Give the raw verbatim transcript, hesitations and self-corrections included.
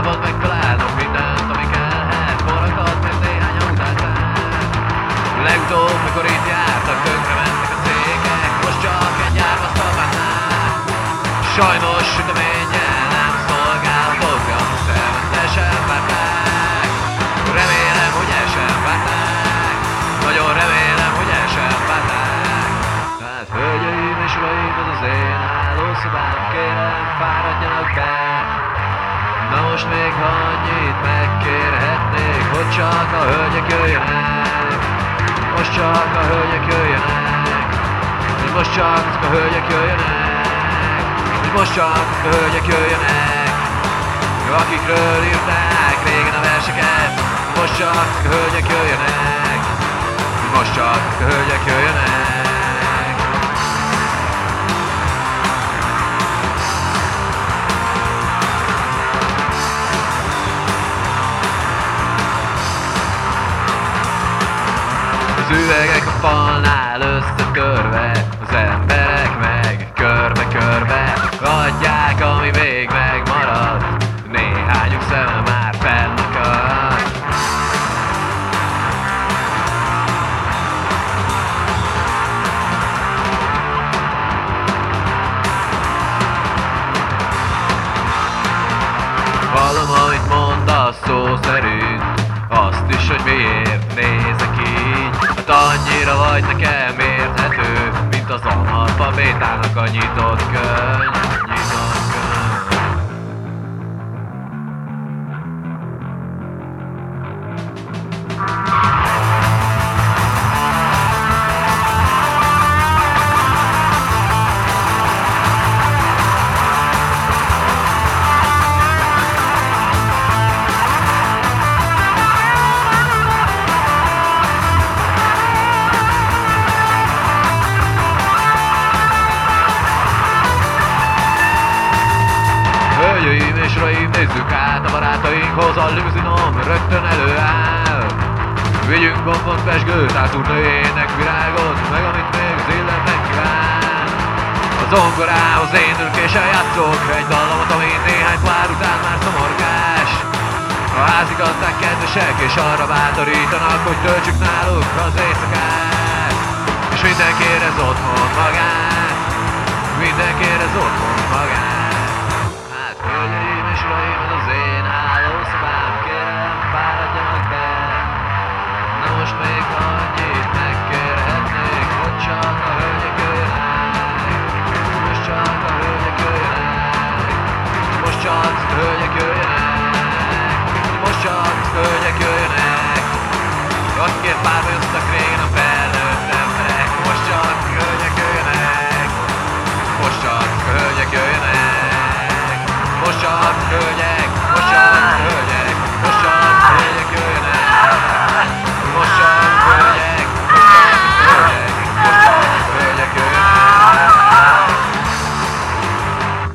Magában megtalálnak mindent, ami kellhet. Forrakat meg néhányan utálták. Legutóbb, mikor itt jártak, tönkre mentek a cégek. Most csak egy árvasztal bánnák. Sajnos süteménye nem szolgálatok, a szemetesen várták. Remélem, hogy el sem várták. Nagyon remélem, hogy el sem várták. Hát hölgyeim és uraim, ez az én hálószobám, kérem fáradjanak be. Na most még ha annyit megkérhetnék, hogy csak a hölgyek jöjjenek. Most csak a hölgyek jöjjenek. Hogy most csak azok a hölgyek jöjjenek. Hogy most csak azok a hölgyek jöjjenek. Akikről írták régen a verseket. Most csak azok a hölgyek jöjjenek. Hogy most csak azok a hölgyek jöjjenek. Az üvegek a falnál összetörve, az emberek meg körbe-körbe adják, ami még megmaradt. Néhányuk szeme már felnakadt. Hallom, amit mondasz szó szerint, azt is, hogy miért nézek így. Hát annyira vagy nekem érthető, mint az analfabétának a nyitott könyv. Nyitott könyv. Hölgyeim és uraim, nézzük át a barátainkhoz, a limuzinom rögtön előáll. Vigyünk gombot, pezsgőt, át úrnőjének virágot, meg amit még az illetnek kíván. A zongorához én ülök és eljátszok egy dallamot, ami néhány pár után már szomorgás. A házigazdák kedvesek és arra bátorítanak, hogy töltsük náluk az éjszakát. És mindenki érez otthon magát, mindenki érez otthon magát. Hölgyeim és uraim, ez az én hálószobám, kérem fáradjanak be. Na most még annyit megkérhetnék, hogy csak a hölgyek jöjjenek. Most csak a hölgyek jöjjenek. Most csak a hölgyek jöjjenek. Most csak a hölgyek jöjjenek. Akikért párbajoztak rég.